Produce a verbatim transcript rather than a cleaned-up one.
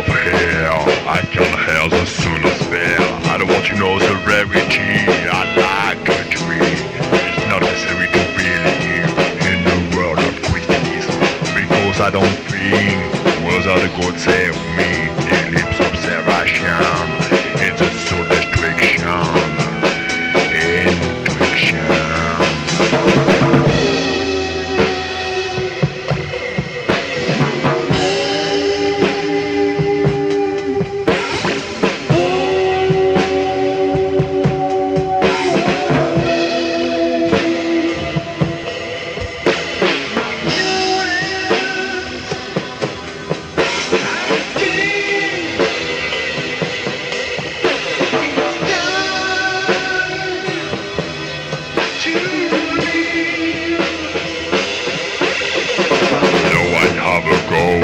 of hell. I can hell as soon as fail. I don't want to know the rarity. I like country. It's not necessary to believe in the world of Christianism, because I don't think words are the God save me. Ellipse observation. It's a soul destruction. Intuition. Go.